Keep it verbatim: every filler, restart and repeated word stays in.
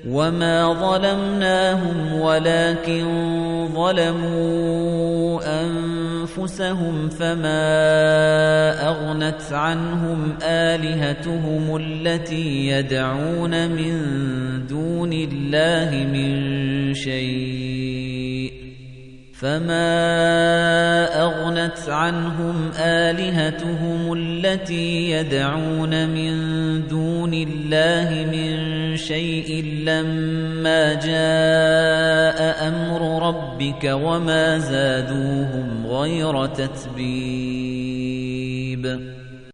وَمَا ظَلَمْنَاهُمْ وَلَكِن ظَلَمُوا أَنفُسَهُمْ فَمَا أَغْنَتْ عَنْهُمْ آلِهَتُهُمُ الَّتِي يَدْعُونَ مِن دُونِ اللَّهِ مِن شَيْءٍ فَمَا أَغْنَتْ عَنْهُمْ آلِهَتُهُمُ الَّتِي يَدْعُونَ مِن دُونِ اللَّهِ مِن شَيْءٍ لَّمَّا جَاءَ أَمْرُ رَبِّكَ وَمَا زَادُوهُمْ غَيْرَ تَتْبِيبٍ